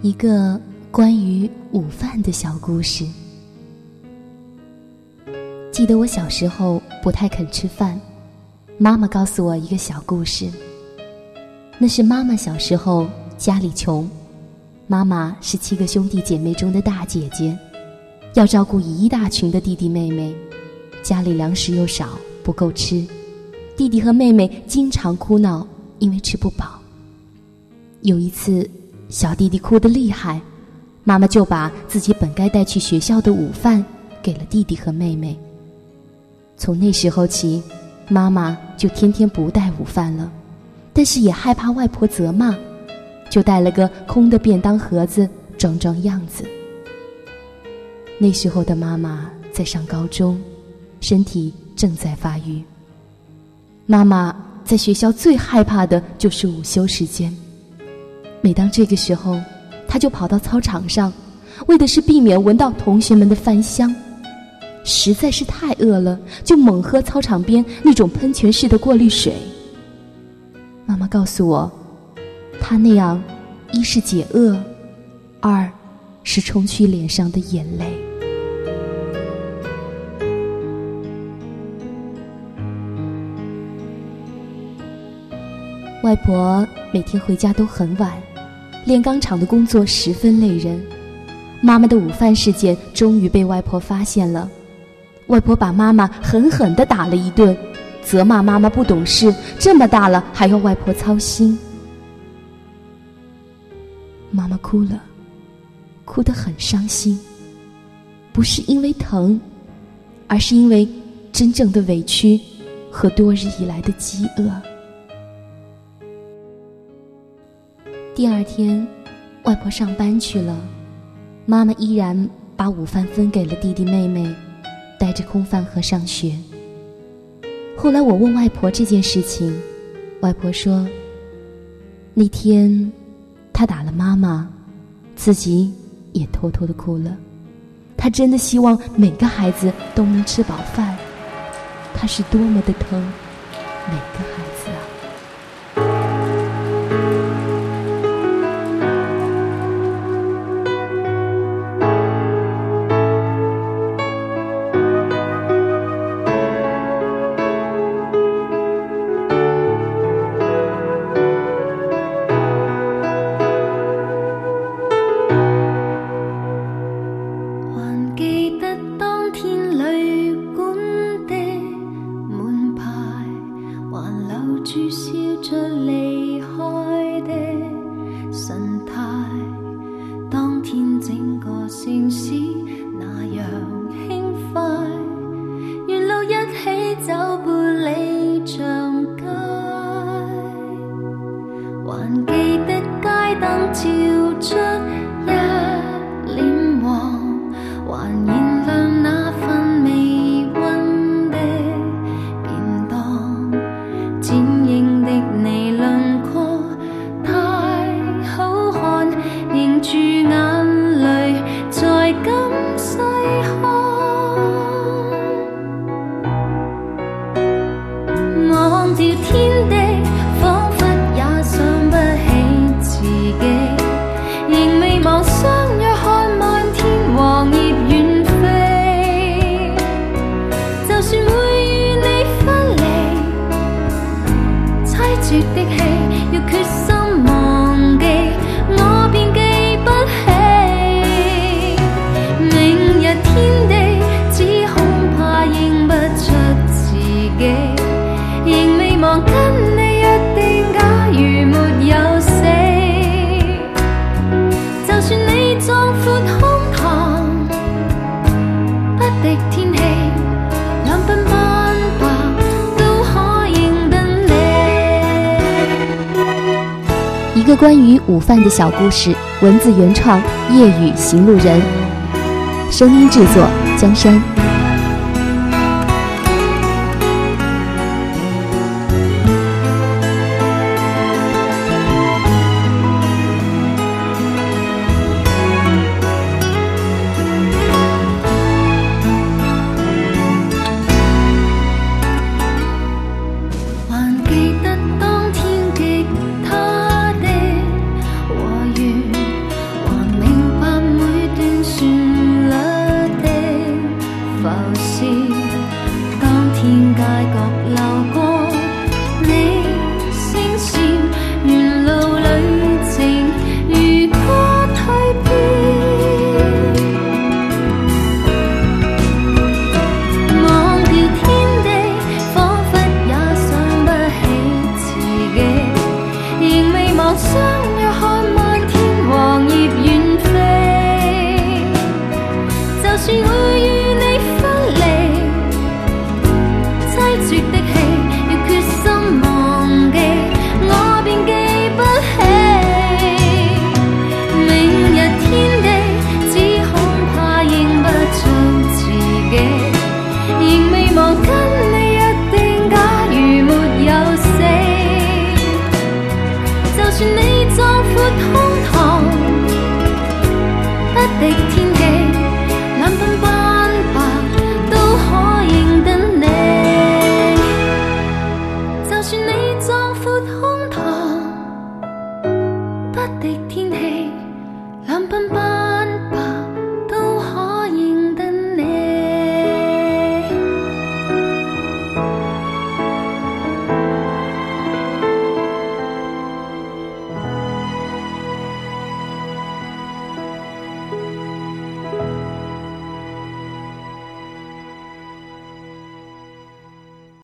一个关于午饭的小故事。记得我小时候不太肯吃饭，妈妈告诉我一个小故事。那是妈妈小时候家里穷，妈妈是7个兄弟姐妹中的大姐姐，要照顾一大群的弟弟妹妹，家里粮食又少，不够吃，弟弟和妹妹经常哭闹，因为吃不饱。有一次小弟弟哭得厉害，妈妈就把自己本该带去学校的午饭给了弟弟和妹妹。从那时候起，妈妈就天天不带午饭了，但是也害怕外婆责骂，就带了个空的便当盒子装装样子。那时候的妈妈在上高中，身体正在发育。妈妈在学校最害怕的就是午休时间，每当这个时候，她就跑到操场上，为的是避免闻到同学们的饭香。实在是太饿了，就猛喝操场边那种喷泉式的过滤水。妈妈告诉我，她那样一是解饿，二是冲去脸上的眼泪。外婆每天回家都很晚，炼钢厂的工作十分累人。妈妈的午饭事件终于被外婆发现了，外婆把妈妈狠狠地打了一顿，责骂妈妈不懂事，这么大了还要外婆操心。妈妈哭了，哭得很伤心，不是因为疼，而是因为真正的委屈和多日以来的饥饿。第二天，外婆上班去了，妈妈依然把午饭分给了弟弟妹妹，带着空饭盒上学。后来我问外婆这件事情，外婆说，那天她打了妈妈，自己也偷偷地哭了。她真的希望每个孩子都能吃饱饭，她是多么的疼每个孩子啊。一个关于午饭的小故事，文字原创，夜雨行路人，声音制作江山。